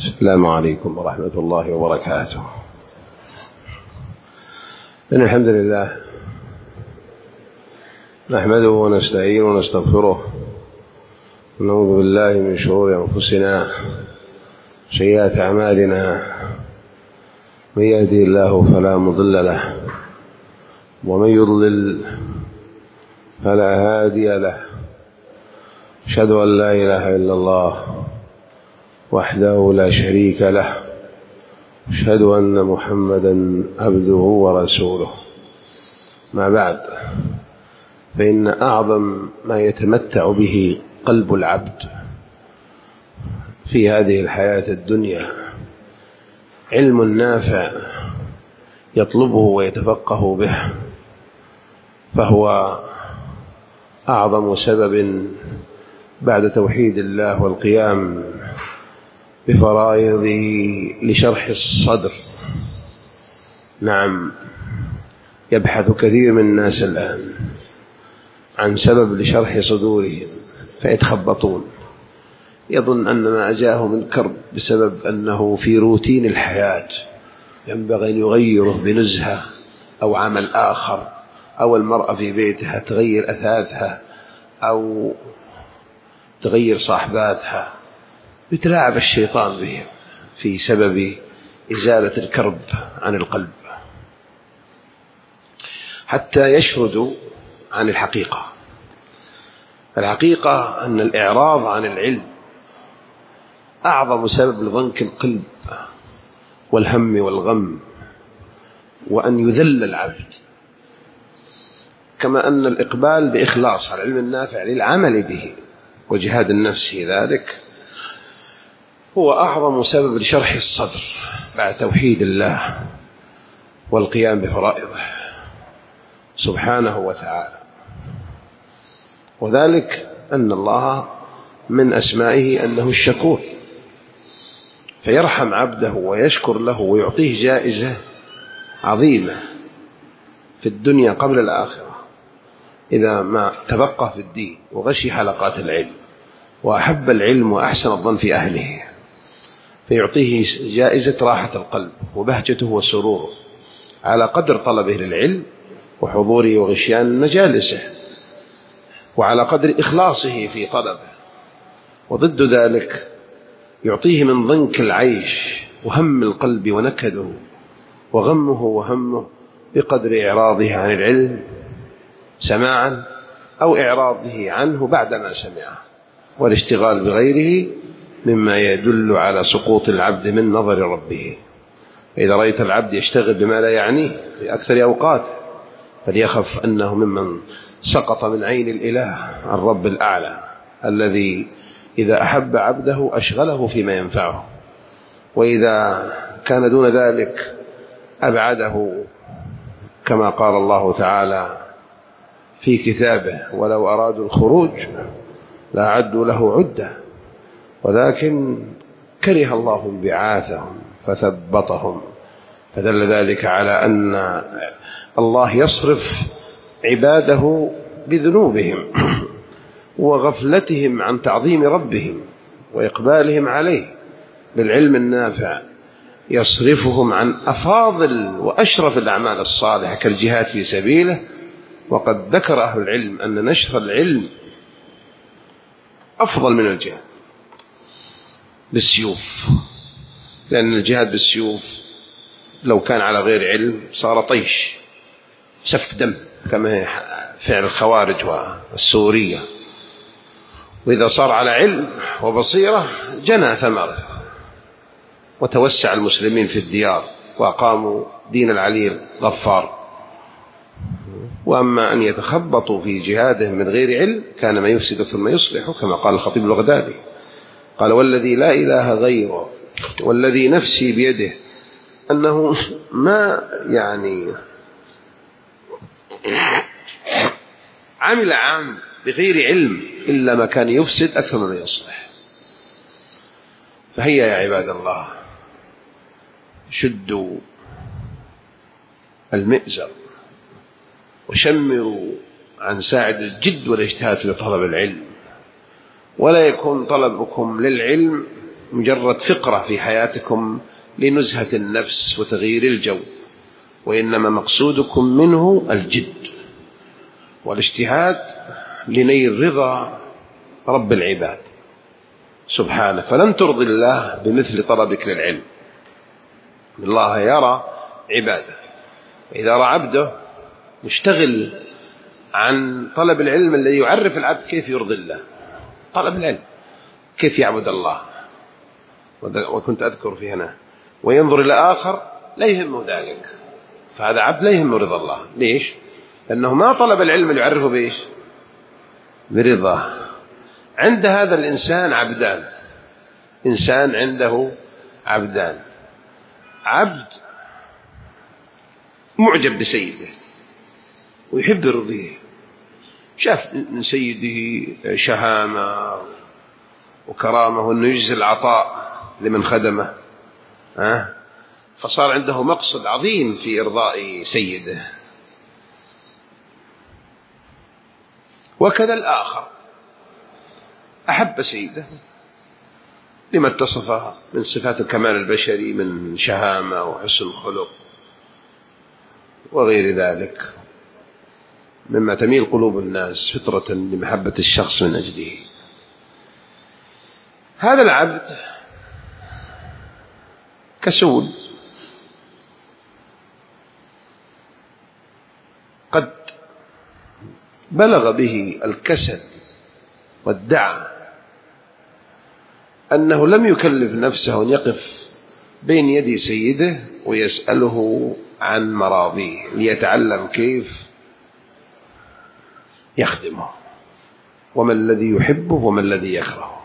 السلام عليكم ورحمة الله وبركاته. إن الحمد لله نحمده ونستعينه ونستغفره ونعوذ بالله من شرور أنفسنا وسيئات أعمالنا. من يهده الله فلا مضل له ومن يضلل فلا هادي له. أشهد أن لا إله إلا الله وحده لا شريك له. أشهد أن محمدا عبده ورسوله. ما بعد، فإن أعظم ما يتمتع به قلب العبد في هذه الحياة الدنيا علم نافع يطلبه ويتفقه به، فهو أعظم سبب بعد توحيد الله والقيام بفرائضه لشرح الصدر. نعم، يبحث كثير من الناس الآن عن سبب لشرح صدورهم فيتخبطون، يظن أن ما أجاه من كرب بسبب أنه في روتين الحياة ينبغي أن يغيره بنزهة أو عمل آخر، أو المرأة في بيتها تغير أثاثها أو تغير صاحباتها، يتلاعب الشيطان بهم في سبب إزالة الكرب عن القلب حتى يشردوا عن الحقيقة. الحقيقة أن الإعراض عن العلم أعظم سبب لضنك القلب والهم والغم، وأن يذل العبد، كما أن الإقبال بإخلاص على العلم النافع للعمل به وجهاد النفس في ذلك هو أعظم سبب لشرح الصدر بعد توحيد الله والقيام بفرائضه سبحانه وتعالى. وذلك أن الله من أسمائه أنه الشكور، فيرحم عبده ويشكر له ويعطيه جائزة عظيمة في الدنيا قبل الآخرة إذا ما تفقه في الدين وغشي حلقات العلم وأحب العلم وأحسن الظن في أهله، فيعطيه جائزة راحة القلب وبهجته وسروره على قدر طلبه للعلم وحضوره وغشيان مجالسه، وعلى قدر إخلاصه في طلبه. وضد ذلك يعطيه من ضنك العيش وهم القلب ونكده وغمه وهمه بقدر إعراضه عن العلم سماعا أو إعراضه عنه بعدما سمعه والاشتغال بغيره، مما يدل على سقوط العبد من نظر ربه. إذا رأيت العبد يشتغل بما لا يعنيه في أكثر أوقاته فليخف أنه ممن سقط من عين الإله الرب الأعلى الذي إذا أحب عبده أشغله فيما ينفعه، وإذا كان دون ذلك أبعده، كما قال الله تعالى في كتابه: ولو أرادوا الخروج لأعدوا له عدة ولكن كره الله انبعاثهم فثبطهم. فدل ذلك على أن الله يصرف عباده بذنوبهم وغفلتهم عن تعظيم ربهم وإقبالهم عليه بالعلم النافع، يصرفهم عن أفاضل وأشرف الأعمال الصالحة كالجهاد في سبيله. وقد ذكر أهل العلم أن نشر العلم أفضل من الجهاد بالسيوف، لأن الجهاد بالسيوف لو كان على غير علم صار طيش سفك دم كما فعل الخوارج والسورية، وإذا صار على علم وبصيرة جنى ثمره وتوسع المسلمين في الديار وأقاموا دين العلي الغفار. وأما أن يتخبطوا في جهادهم من غير علم كان ما يفسد ثم يصلح، كما قال الخطيب البغدادي قال: والذي لا إله غيره والذي نفسي بيده أنه ما عمل عام بغير علم إلا ما كان يفسد أكثر مما يصلح. فهيا يا عباد الله، شدوا المئزر وشمروا عن ساعد الجد والاجتهاد في طلب العلم، ولا يكون طلبكم للعلم مجرد فقرة في حياتكم لنزهة النفس وتغيير الجو، وإنما مقصودكم منه الجد والاجتهاد لنيل رضا رب العباد سبحانه. فلن ترضي الله بمثل طلبك للعلم. الله يرى عباده، إذا رأى عبده مشتغل عن طلب العلم الذي يعرف العبد كيف يرضي الله، طلب العلم كيف يعبد الله. وكنت أذكر في هنا وينظر إلى آخر لا يهمه ذلك، فهذا عبد لا يهمه رضا الله. ليش؟ لأنه ما طلب العلم اللي يعرفه بإيش؟ برضاه. عند هذا الإنسان عبدان، إنسان عنده عبدان: عبد معجب بسيده ويحب يرضيه، شاف من سيده شهامة وكرامة وأنه يجزي العطاء لمن خدمه، فصار عنده مقصد عظيم في إرضاء سيده. وكذا الآخر أحب سيده لما اتصف من صفات الكمال البشري من شهامة وحسن خلق وغير ذلك مما تميل قلوب الناس فطرة لمحبة الشخص من أجله. هذا العبد كسول، قد بلغ به الكسل وادعى أنه لم يكلف نفسه أن يقف بين يدي سيده ويسأله عن مراضيه ليتعلم كيف يخدمه وما الذي يحبه وما الذي يكرهه.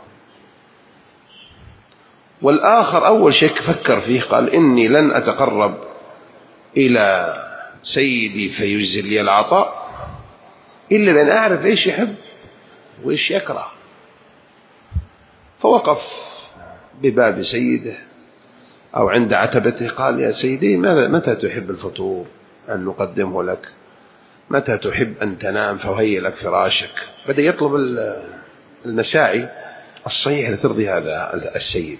والآخر أول شيء فكر فيه قال: إني لن أتقرب إلى سيدي فيجزي لي العطاء إلا بأن أعرف إيش يحب وإيش يكره. فوقف بباب سيده أو عند عتبته قال: يا سيدي، متى تحب الفطور أن نقدمه لك؟ متى تحب أن تنام فهيئ لك فراشك؟ بدأ يطلب المساعي الصحيحة لترضي هذا السيد.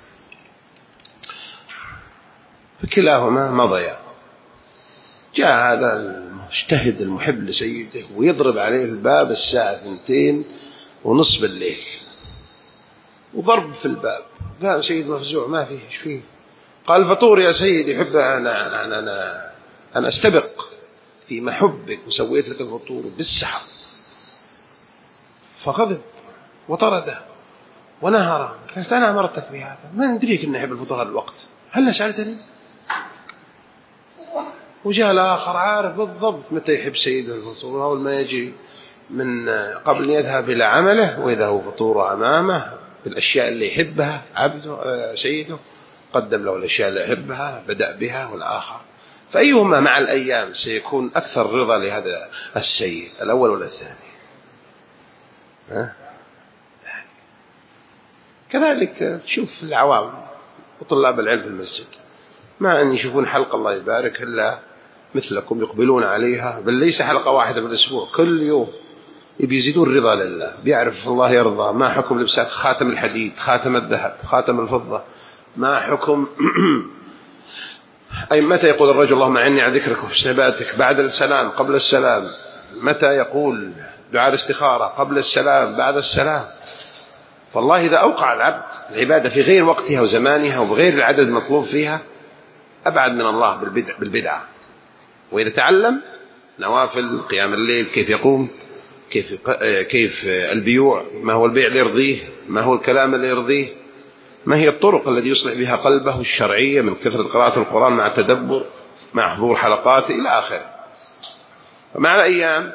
فكلاهما مضيا. جاء هذا المجتهد المحب لسيده ويضرب عليه الباب الساعة 2:30 بالليل، وضرب في الباب. قال سيد مفزوع: ما فيه، ايش فيه؟ قال: الفطور يا سيدي، يحب أنا أستبق في محبك وسويت لك الفطور بالسحر. فغضب وطرده ونهره. قالت: أنا أمرتك بهذا، ما ندريك أن أحب الفطور هذا الوقت، هل سألتني؟ وجاء الآخر عارف بالضبط متى يحب سيده الفطور، أول ما يجي من قبل أن يذهب إلى عمله وإذا هو فطور أمامه بالأشياء اللي يحبها عبده سيده، قدم له الأشياء اللي يحبها، بدأ بها. والآخر فأيهما مع الأيام سيكون أكثر رضا لهذا السيد، الأول ولا الثاني؟ كذلك تشوف العوام وطلاب العلم في المسجد، مع أن يشوفون حلقة الله يبارك إلا مثلكم يقبلون عليها، بل ليس حلقة واحدة في الأسبوع، كل يوم يزيدون رضا لله. بيعرف الله يرضى. ما حكم لبسات خاتم الحديد، خاتم الذهب، خاتم الفضة؟ ما حكم أي متى يقول الرجل: اللهم أعني على ذكرك وحسن عبادتك بعد السلام قبل السلام؟ متى يقول دعاء الاستخارة قبل السلام بعد السلام؟ فالله إذا أوقع العبد العبادة في غير وقتها وزمانها وبغير العدد المطلوب فيها أبعد من الله بالبدعة. وإذا تعلم نوافل قيام الليل، كيف يقوم، كيف البيوع، ما هو البيع اللي يرضيه، ما هو الكلام اللي يرضيه، ما هي الطرق التي يصلح بها قلبه الشرعية من كثرة قراءة القرآن مع التدبر مع حضور حلقات إلى آخره. فمع الأيام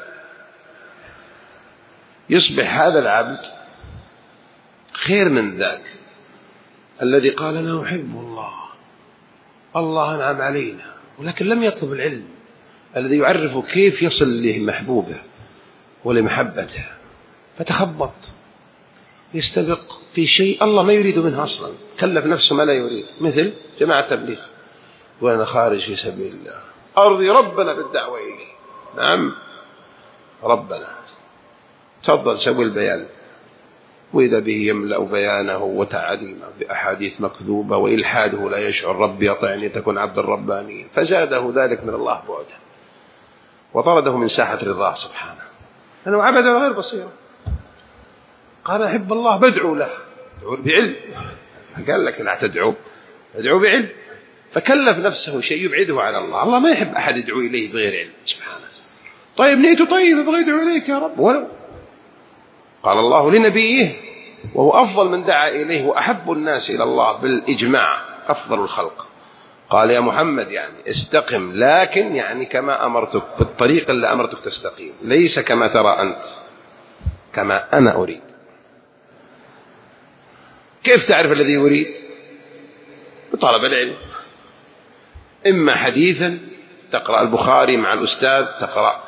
يصبح هذا العبد خير من ذاك الذي قال: أنا أحب الله أنعم علينا، ولكن لم يطلب العلم الذي يعرف كيف يصل لمحبوبه ولمحبته، فتخبط يستبق في شيء الله ما يريد منه أصلا، كلف نفسه ما لا يريد. مثل جماعة التبليغ: وأنا خارج في سبيل الله، أرضي ربنا بالدعوة إليه. نعم، ربنا، تفضل سوي البيان، وإذا به يملأ بيانه وتعليمه بأحاديث مكذوبة وإلحاده لا يشعر ربي أطعني تكون عبد الرباني، فزاده ذلك من الله بعدا وطرده من ساحة رضاه سبحانه، أنه عبد غير بصيرة. قال أحب الله بدعو له، ادعو بعلم، قال لك لا تدعو، ادعو بعلم، فكلف نفسه شيء يبعده عن الله. الله ما يحب أحد يدعو إليه بغير علم سبحانه. طيب نيته طيب أبغى يدعو إليك يا رب، ولو قال الله لنبيه وهو أفضل من دعا إليه وأحب الناس إلى الله بالإجماع، أفضل الخلق، قال يا محمد يعني استقم، لكن يعني كما أمرتك، بالطريق اللي أمرتك تستقيم، ليس كما ترى أنت، كما أنا أريد. كيف تعرف الذي يريد؟ بطلب العلم، إما حديثا تقرأ البخاري مع الأستاذ، تقرأ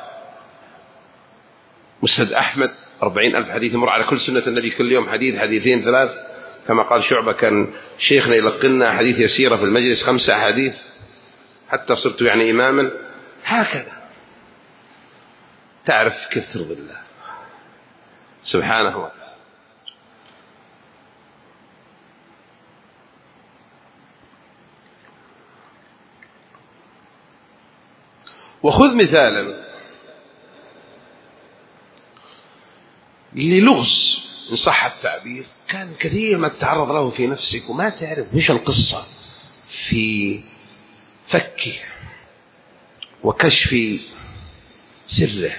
مسند أحمد 40,000 حديث، مر على كل سنة النبي كل يوم حديث حديثين ثلاث، كما قال شعبة كان شيخنا يلقنا حديث يسيرة في المجلس 5 أحاديث حتى صرت يعني إماما. هكذا تعرف كيف ترضي الله سبحانه وتعالى. وخذ مثالا للغز إن صح التعبير كان كثير ما تتعرض له في نفسك وما تعرف إيش القصة في فكه وكشف سره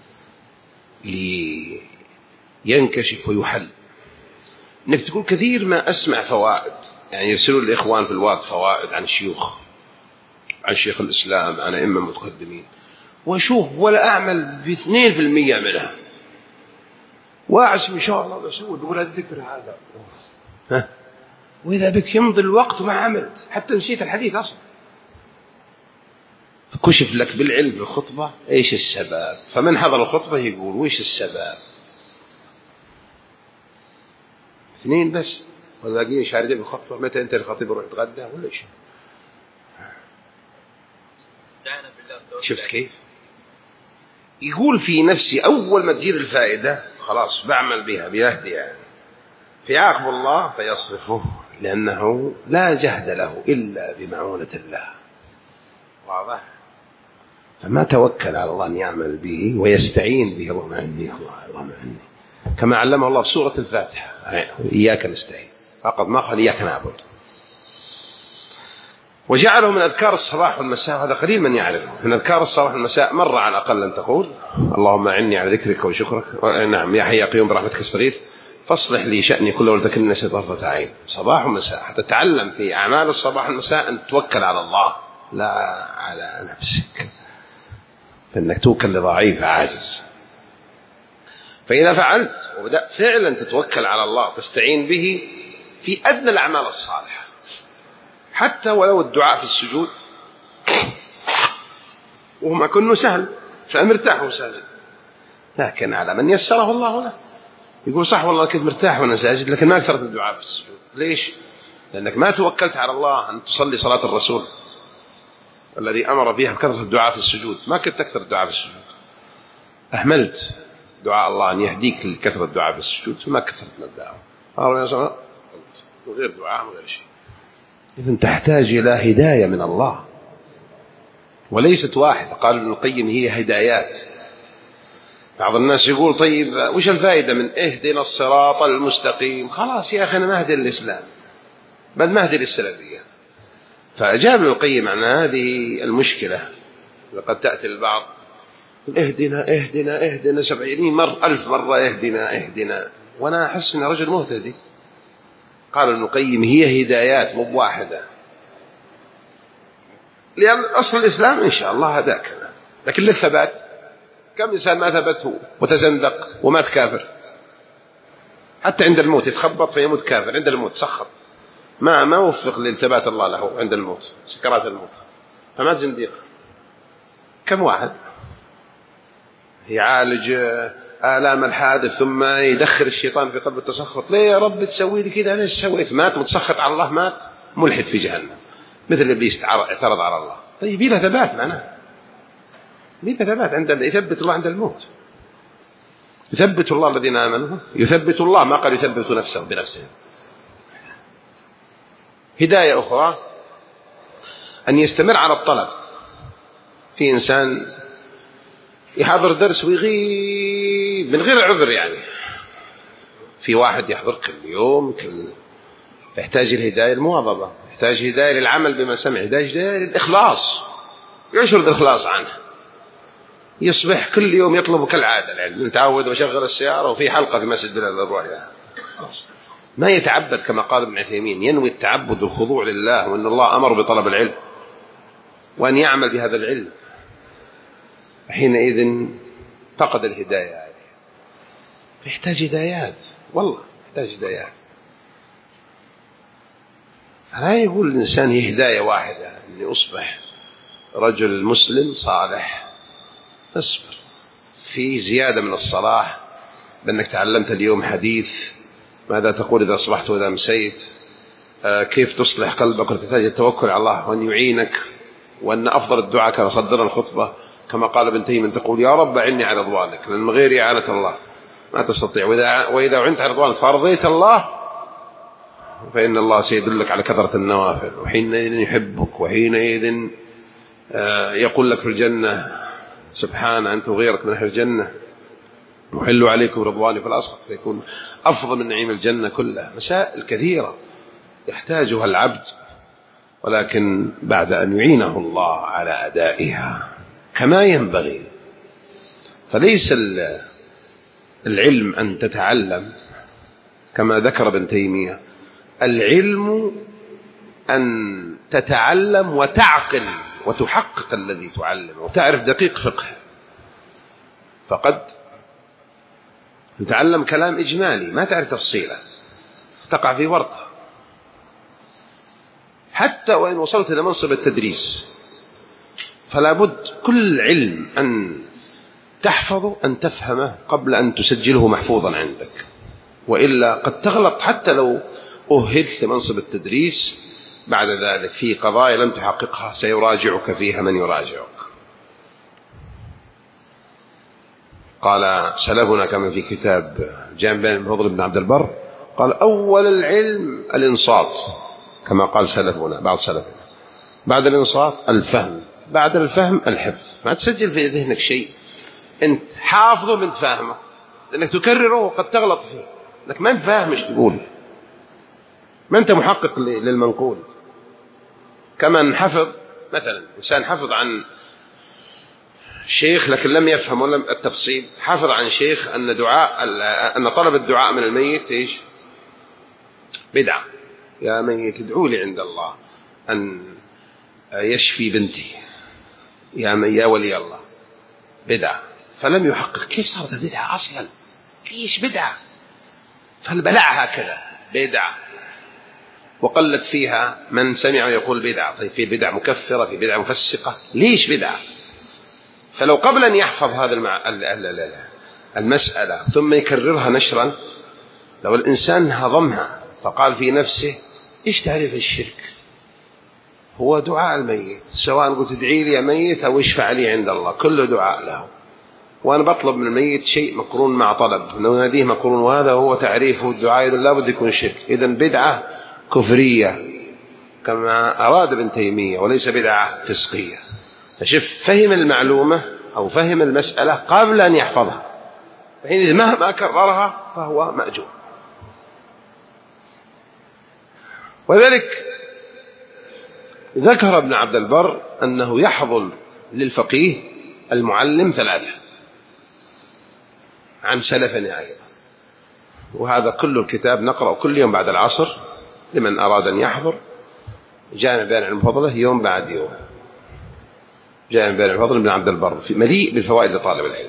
لينكشف ويحل. إنك تقول كثير ما أسمع فوائد، يعني يرسلون الإخوان في الوقت فوائد عن الشيوخ، عن شيخ الإسلام، عن أئمة متقدمين، وأشوف ولا أعمل ب2% منها، وأعزم إن شاء الله بسوي بقول الذكر هذا، وإذا بك يمضي الوقت وما عملت، حتى نسيت الحديث أصلا. فكشف لك بالعلم في الخطبة إيش السبب، فمن حضر الخطبة يقول وإيش السبب، 2 بس، والباقيين شاردين بالخطبة. متى أنت الخطيب روح تغدى ولا إيش؟ شفت كيف يقول في نفسي أول ما تجير الفائدة خلاص بعمل بها بيهدي، يعني فيعاقب الله فيصرفه، لأنه لا جهد له إلا بمعونة الله. واضح؟ فما توكل على الله أن يعمل به ويستعين به. اللهم عني اللهم عني، كما علمه الله في سورة الفاتحة، إياك نستعين فقط، ما قال إياك نعبد. وجعله من أذكار الصباح والمساء، هذا قليل من يعرفه. من أذكار الصباح والمساء مرة على الأقل أن تقول اللهم أعني على ذكرك وشكرك، نعم يا حي يا قيوم برحمتك استغيث فاصلح لي شأني كله ولا تكلني نسيت طرفة عين. صباح ومساء حتى تتعلم في أعمال الصباح والمساء أن تتوكل على الله لا على نفسك، فإنك توكل لضعيف عاجز. فإذا فعلت وبدأت فعلا تتوكل على الله تستعين به في أدنى الأعمال الصالحة، حتى ولو الدعاء في السجود، وما كنه سهل فمرتاح وساجد، لكن على من يسره الله له. يقول صح والله كنت مرتاح وأنا ساجد، لكن ما أكثرت الدعاء في السجود. ليش؟ لأنك ما توكلت على الله أن تصلي صلاة الرسول الذي أمر فيها بكثرة الدعاء في السجود، ما كنت تكثر الدعاء في السجود، أهملت دعاء الله أن يهديك لكثرة الدعاء في السجود فما كثرت من الدعاء، وغير دعاء وغير شيء. إذن تحتاج إلى هداية من الله وليست واحدة. قال ابن القيم هي هدايات. بعض الناس يقول طيب وش الفائدة من اهدنا الصراط المستقيم؟ خلاص يا أخي أنا ما أهدي للإسلام بل ما أهدي للسلفية. فأجاب ابن القيم عن هذه المشكلة. لقد تأتي البعض اهدنا اهدنا اهدنا 70 مرة 1000 مرة اهدنا اهدنا، وأنا أحس أن رجل مهتدي. قال ابن القيم هي هدايات مو بواحدة، لأن أصل الإسلام إن شاء الله هداك، لكن للثبات كم إنسان ما ثبته وتزندق ومات كافر، حتى عند الموت يتخبط فيموت كافر، عند الموت سخط ما وفق للثبات الله له عند الموت، سكرات الموت فمات زنديق. كم واحد يعالج آلام الحادث ثم يدخل الشيطان في قلب التسخط، ليه يا رب تسوي لي كذا؟ ليش سويت؟ مات متسخط على الله، مات ملحد في جهنم مثل إبليس اعترض على الله. طيب له ثبات معناه، له ثبات عند يثبت الله عند الموت. يثبت الله الذين آمنوا، يثبت الله، ما قال يثبت نفسه بنفسه. هداية أخرى أن يستمر على الطلب. في إنسان يحضر درس ويغيب من غير عذر، يعني في واحد يحضر كل يوم، يحتاج الهداية المواظبة، يحتاج هداية للعمل بما سمع، يحتاج هداية للإخلاص، يشعر بالإخلاص عنه. يصبح كل يوم يطلب كالعادة العلم، متعود وشغل السيارة وفي حلقة في مسجد بلاد الرؤيا، ما يتعبد كما قال ابن عثيمين، ينوي التعبد والخضوع لله، وأن الله أمر بطلب العلم وأن يعمل بهذا العلم. حينئذ فقد الهداية هذه. يحتاج هدايات، والله يحتاج هدايات. فلا يقول الإنسان هي هداية واحدة أني أصبح رجل مسلم صالح. اصبر، في زيادة من الصلاح، بأنك تعلمت اليوم حديث ماذا تقول إذا أصبحت وإذا أمسيت، كيف تصلح قلبك وتحتاج التوكل على الله وأن يعينك، وأن أفضل الدعاء كما صدر الخطبة كما قال ابن تيمية تقول يا رب أعني على رضوانك، لأن من غير إعانة الله ما تستطيع، وإذا أعنت على رضوانك فارضيت الله فإن الله سيدلك على كثرة النوافل، وحينئذ يحبك، وحينئذ يقول لك في الجنة سبحان أنت وغيرك من أهل الجنة يحل عليكم رضواني فلا أسخط، فيكون أفضل من نعيم الجنة كلها. مسائل كثيرة يحتاجها العبد، ولكن بعد أن يعينه الله على أدائها كما ينبغي. فليس العلم أن تتعلم كما ذكر ابن تيمية، العلم أن تتعلم وتعقل وتحقق الذي تعلم وتعرف دقيق فقه. فقد تتعلم كلام إجمالي ما تعرف تفصيله، تقع في ورطة. حتى وإن وصلت إلى منصب التدريس فلا بد كل علم أن تحفظه، أن تفهمه قبل أن تسجله محفوظا عندك، وإلا قد تغلط. حتى لو أهلت لمنصب التدريس بعد ذلك في قضايا لم تحققها سيراجعك فيها من يراجعك. قال سلفنا كما في كتاب جامع بيان الفضل بن عبد البر، قال أول العلم الإنصات، كما قال سلفنا بعض سلفنا، بعد الإنصات الفهم، بعد الفهم الحفظ. ما تسجل في ذهنك شيء أنت حافظه من فاهمه، لأنك تكرره وقد تغلط فيه، لأنك ما فاهم ايش تقول، ما أنت محقق للمنقول. كمن حفظ مثلا، إنسان حفظ عن شيخ لكن لم يفهم ولم التفصيل، حفظ عن شيخ أن طلب الدعاء من الميت إيش؟ بدعة. يا ميت ادعوا لي عند الله أن يشفي بنتي، يا ولي الله، بدعة. فلم يحقق كيف صارت بدعة أصلا، ليش بدعة؟ فالبلع هكذا بدعة، وقلت فيها من سمع يقول بدعة. طيب في بدعة مكفرة، في بدعة مفسقة، ليش بدعة؟ فلو قبل أن يحفظ هذا المسألة ثم يكررها نشرا، لو الإنسان هضمها فقال في نفسه إيش تعرف الشرك؟ هو دعاء الميت، سواء قلت ادعي لي يا ميت أو اشفع لي عند الله، كله دعاء له، وأنا بطلب من الميت شيء مقرون مع طلب، لو ناديه مقرون، وهذا هو تعريفه الدعاء، لا بد يكون شرك. إذن بدعة كفرية كما أراد ابن تيمية، وليس بدعة فسقية. فشف فهم المعلومة أو فهم المسألة قبل أن يحفظها، فحين مهما كررها فهو مأجور. وذلك ذكر ابن عبد البر أنه يحضر للفقيه المعلم 3 عن سلفنا أيضا، وهذا كل الكتاب نقرأ كل يوم بعد العصر لمن أراد أن يحضر. جامع بيان العلم وفضله يوم بعد يوم، جامع بيان العلم وفضله ابن عبد البر مليء بالفوائد لطالب العلم.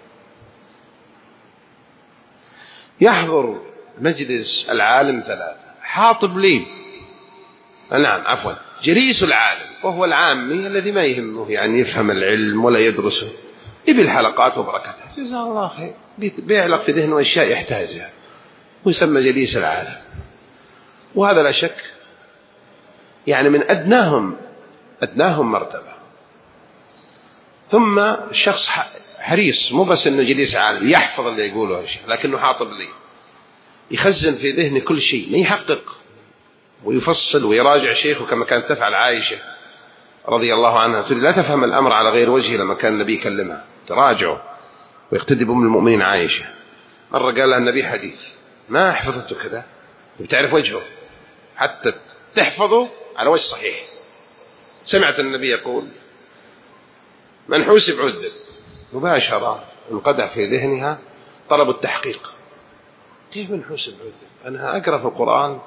يحضر مجلس العالم 3 حاطب لي، نعم عفوا، جليس العالم، وهو العامي الذي ما يهمه يعني يفهم العلم ولا يدرسه، يبي الحلقات وبركاتها، جزاه الله خير، بيعلق في ذهنه أشياء يحتاجها، ويسمى جليس العالم. وهذا لا شك يعني من أدناهم مرتبة. ثم الشخص حريص، مو بس أنه جليس عالم يحفظ اللي يقوله الشيخ، لكنه حاطب لي يخزن في ذهنه كل شيء، ما يحقق ويفصل ويراجع شيخه كما كانت تفعل عائشة رضي الله عنها. تقول لا تفهم الأمر على غير وجهه لما كان النبي يكلمها، تراجعه ويقتدي بأم المؤمنين عائشة. مرة قال لها النبي حديث ما حفظته كذا، بتعرف وجهه حتى تحفظه على وجه صحيح. سمعت النبي يقول من حوسب عذب، مباشرة انقدح في ذهنها طلب التحقيق. كيف من حوسب عذب؟ أنا أقرأ في القرآن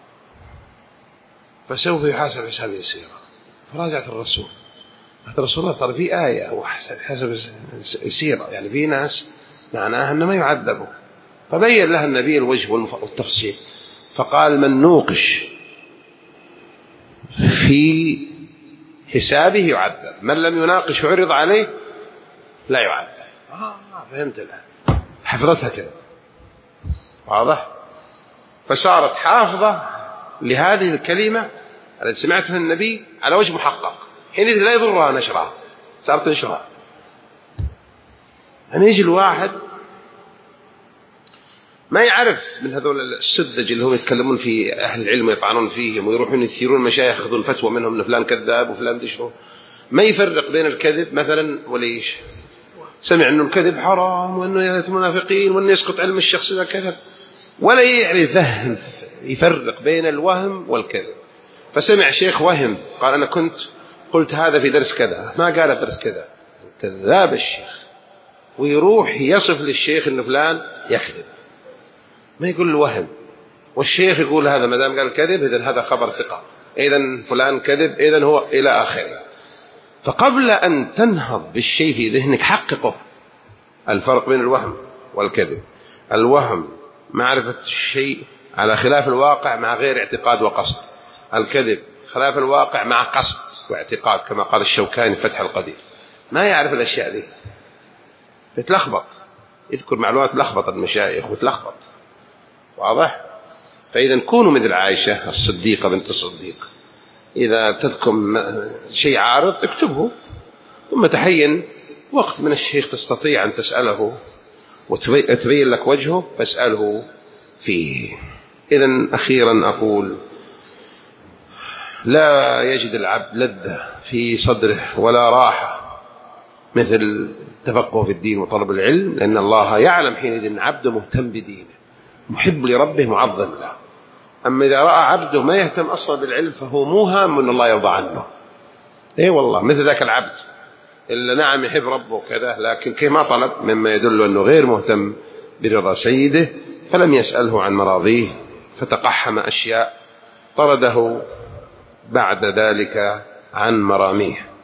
فسوف يحاسب حساب يسيرا. فراجعت الرسول، الرسول الله ترى في آية وحسب يسيرا، يعني في ناس معناها أنه ما يعذبوا. فبين لها النبي الوجه والتفصيل، فقال من نوقش في حسابه يعذب، من لم يناقش وعرض عليه لا يعذب. فهمت الآن، حفظتها كذا واضح. فصارت حافظة لهذه الكلمة التي سمعتها النبي على وجه محقق، حينئذ لا يضرها نشرها، صارت تنشرها. يعني يجي الواحد ما يعرف من هذول السذج اللي هم يتكلمون في أهل العلم ويطعنون فيهم ويروحون يثيرون المشايخ يأخذون فتوى منهم أن فلان كذاب وفلان دشره، ما يفرق بين الكذب مثلا وليش سمع أنه الكذب حرام وأنه المنافقين وأنه يسقط علم الشخص إذا كذب، ولا يعرف يفرق بين الوهم والكذب. فسمع شيخ وهم قال أنا كنت قلت هذا في درس كذا، ما قال في درس كذا، كذاب الشيخ، ويروح يصف للشيخ أنه فلان يكذب، ما يقول الوهم. والشيخ يقول هذا ما دام قال كذب إذن هذا خبر ثقة، إذن فلان كذب، إذن هو إلى آخره. فقبل أن تنهض بالشيء في ذهنك حققه. الفرق بين الوهم والكذب: الوهم معرفة الشيء على خلاف الواقع مع غير اعتقاد وقصد، الكذب خلاف الواقع مع قصد واعتقاد، كما قال الشوكاني في فتح القدير. ما يعرف الأشياء دي يتلخبط، يذكر معلومات لخبط المشايخ وتلخبط، واضح. فإذا كونوا مثل عائشة الصديقة بنت الصديق، إذا تذكر شيء عارض اكتبه، ثم تحين وقت من الشيخ تستطيع أن تسأله وتبين لك وجهه فاسأله فيه. إذا أخيرا أقول لا يجد العبد لذة في صدره ولا راحة مثل تفقه في الدين وطلب العلم، لأن الله يعلم حينئذ أن عبده مهتم بدينه محب لربه معظم له. أما إذا رأى عبده ما يهتم أصلا بالعلم فهو موهم أن الله يرضى عنه. إيه والله مثل ذاك العبد إلا نعم يحب ربه كذا، لكن كما طلب مما يدل أنه غير مهتم برضا سيده، فلم يسأله عن مراضيه فتقحم أشياء طرده بعد ذلك عن مراميه.